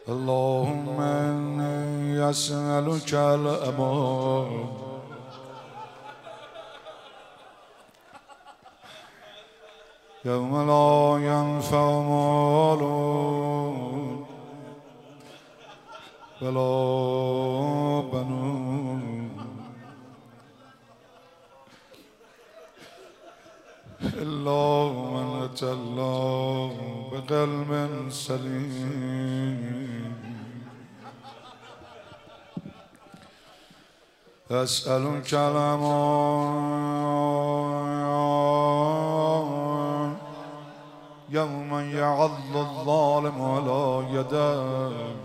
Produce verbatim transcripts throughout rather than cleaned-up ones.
اللهم إني أسألك الأمان يوم لا ينفع مال ولا بنون إلا من أتى الله بقلب سليم. أسألك الأمان يوم يعض الظالم على يديه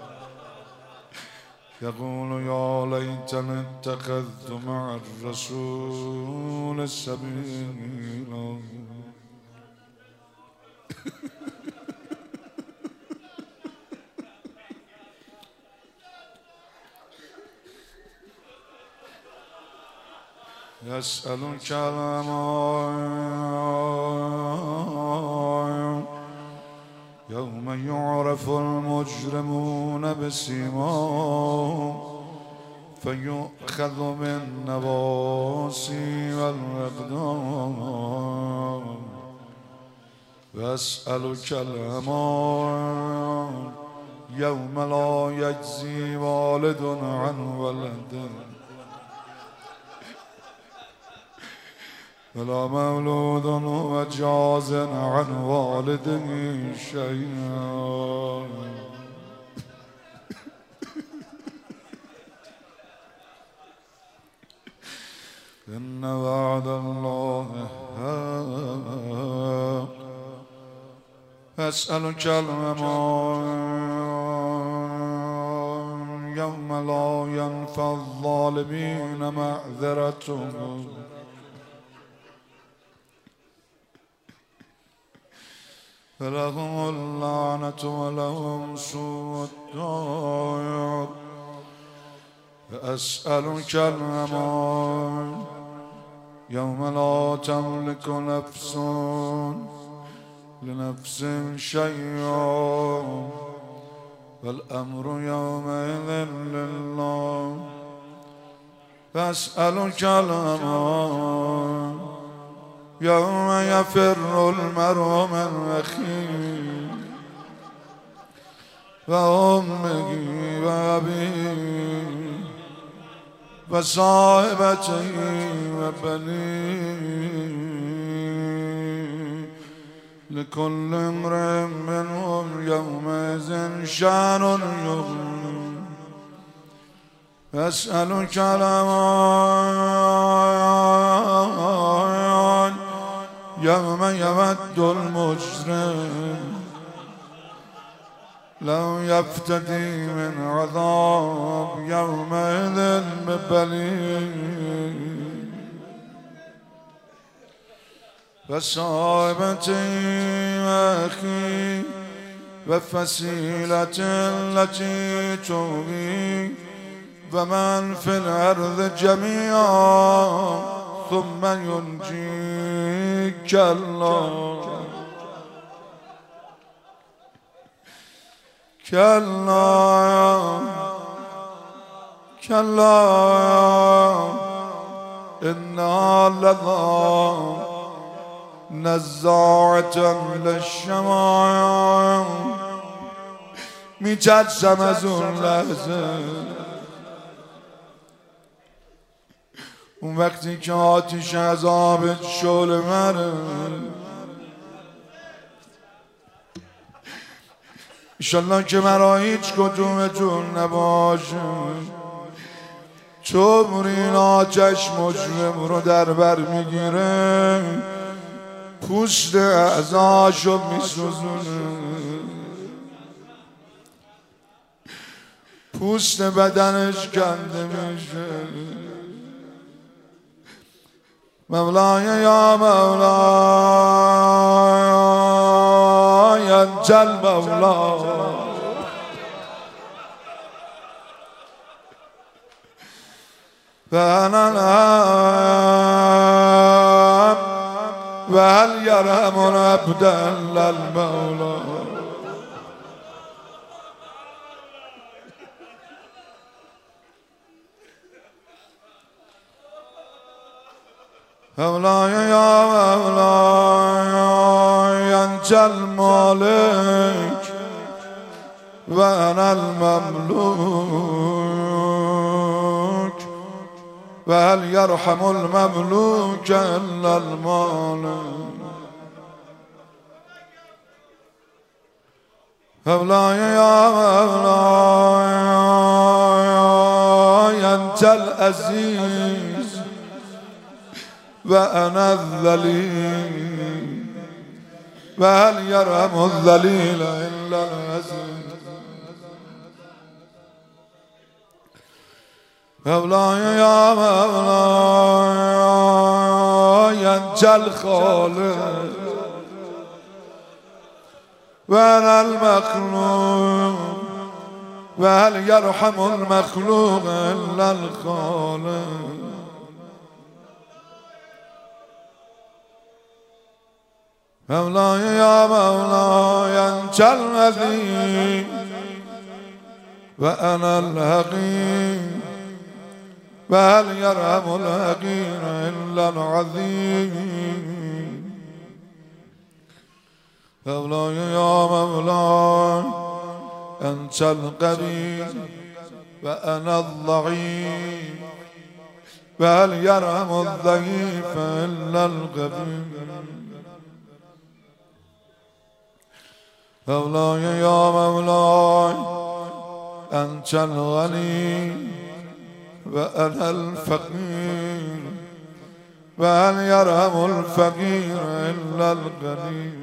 يقول يا ليتني اتخذت مع الرسول سبيلا. يسألك الأمان يوم يعرف المجرمون بسيماهم فيؤخذ بالنواصي والأقدام. ويسألك الأمان يوم لا يجزي والد عن ولده ولا مولود هو جاز عن والده شيئا. إن وعد الله حق. أسألك الأمان يوم لا ينفع الظالمين معذرتهم فلهم اللعنة ولهم سوء الدار. أسألك الأمان يوم لا تملك نفس لنفس شيئا والأمر يومئذ لله. فأسألك الأمان يوم يفر المرء من أخيه وأمه وأبيه وصاحبته وبنيه لكل امرئ منهم يومئذ شأن يغنيه. أسألك الأمان يوم يود المجرم لو يفتدي من عذاب يومئذ ببليه وصاحبتي وأخي وفصيلتي التي تؤوي ومن في الأرض جميعا ثم ينجيك الله. كلا كلا إنها لظى نزاعة للشمع میترسم از اون لحظه اون وقتی که آتش عذابت شعله مره. ایشالله که مرا هیچ کدومتون نباشه چون این آتش مجرم رو در بر میگیره پوست اعضاشو میسوزونه پوست بدنش کنده میشه. مولای یا مولای انت المولا فانا الاب وهل يرحم العبد الا المولى. مولاي يا مولاي أنت المالك وأنا المملوك وهل يرحم المملوك إلا المالك مولاي يا مولاي أنت العزيز وأنا الذليل وهل يرحم الذليل إلا العزيز مولاي يا مولاي أنت الخالق وأنا المخلوق وهل يرحم المخلوق إلا الخالق مولاي يا مولاي أنت العظيم وأنا الحقير وهل يرحم الحقير إلا العظيم مولاي يا مولاي أنت القوي وأنا الضعيف وهل يرحم الضعيف إلا القوي مولاي يا مولاي أنت الغني وأنا الفقير وهل يرحم الفقير إلا الغني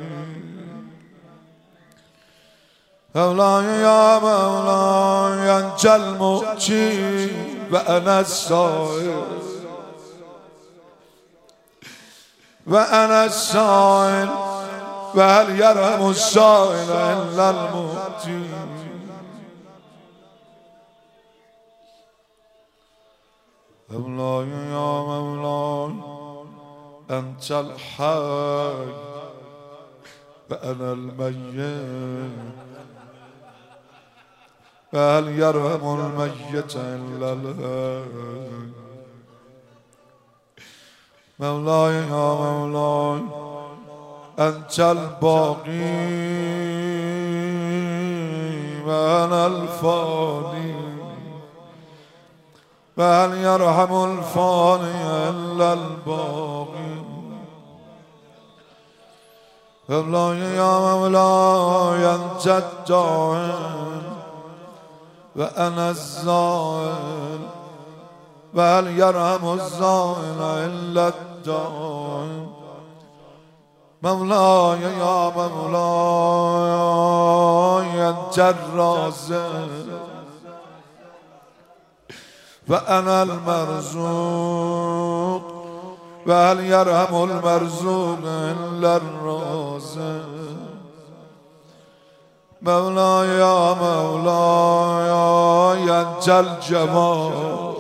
مولاي يا مولاي أنت المؤتي وأنا السائل وأنا السائل وهل يرحم السائل إلا المؤتي مولاي يا مولاي أنت الحي وأنا الميت وهل يرحم الميت إلا الحي مولاي يا مولاي أنت الباقي وأنا الفاني وهل يرحم الفاني إلا الباقي مولاي يا مولاي أنت الداعم وأنا الزائل وهل يرحم الزائل إلا الداعم مولاي يا مولاي أنت الرازق وأنا المرزوق وهل يرحم المرزوق إلا الرازق مولاي يا مولاي أنت الجواد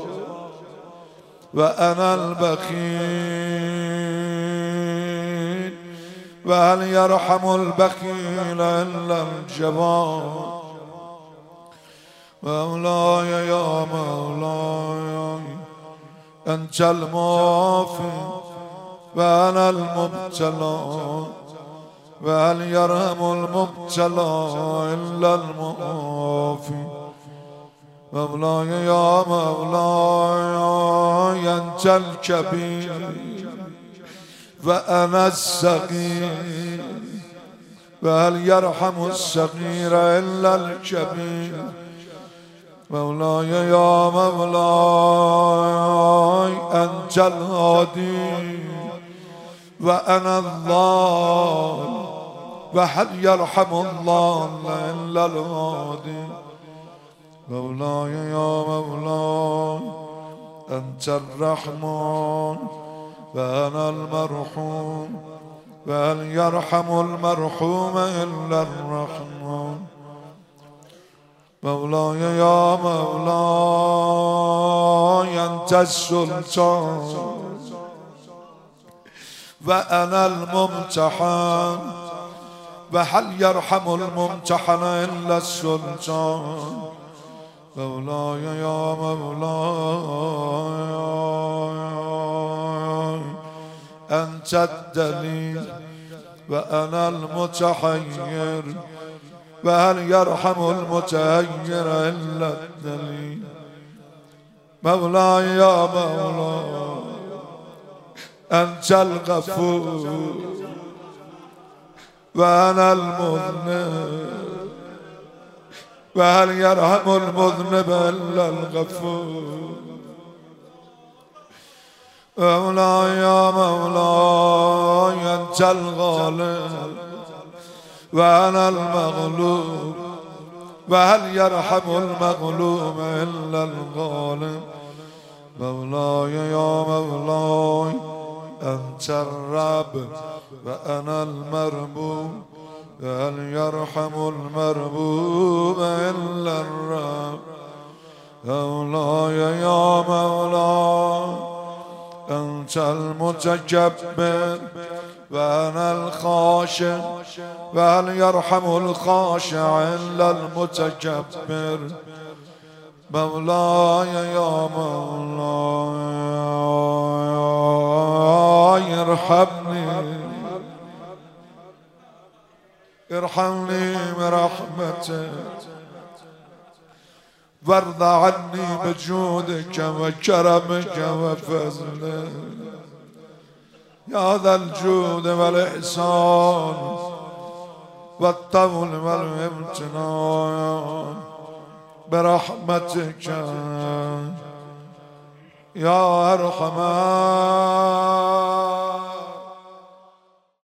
وأنا البخيل وهل يرحم البخيل إلا الجواد مولاي يا مولاي أنت المعافي وأنا المبتلى وهل يرحم المبتلى إلا المعافي مولاي يا مولاي أنت الكبير وأنا الصغير وهل يرحم الصغير إلا الكبير مولاي يا مولاي أنت الهادي وأنا الضال وهل يرحم الله إلا الهادي مولاي يا مولاي أنت الرحمن وأنا المرحوم وهل يرحم المرحوم إلا الرحمن مولاي يا مولاي أنت السلطان وأنا الممتحن وهل يرحم الممتحن إلا السلطان مولاي يا مولاي أنت الدليل وأنا المتحير، وهل يرحم المتهير إلا الدليل. مولاي يا مولاي أنت الغفور وأنا المذنب، وهل يرحم المذنب إلا الغفور. مولاي يا مولاي أنت الغالب وأنا المغلوب، وهل يرحم المغلوب إلا الغالب. مولاي يا مولاي أنت الرب وأنا المربوب، وهل يرحم المربوب إلا الرب. مولاي يا مولاي أنت المتكبر وأنا الخاشع، وهل يرحم الخاشع إلا المتكبر. مولاي يا مولاي ارحمني ارحمني برحمتك، وارض عني بجودك وكرمك وفضلك يا ذا الجود والإحسان والطول والامتنان. برحمتك يا أرحم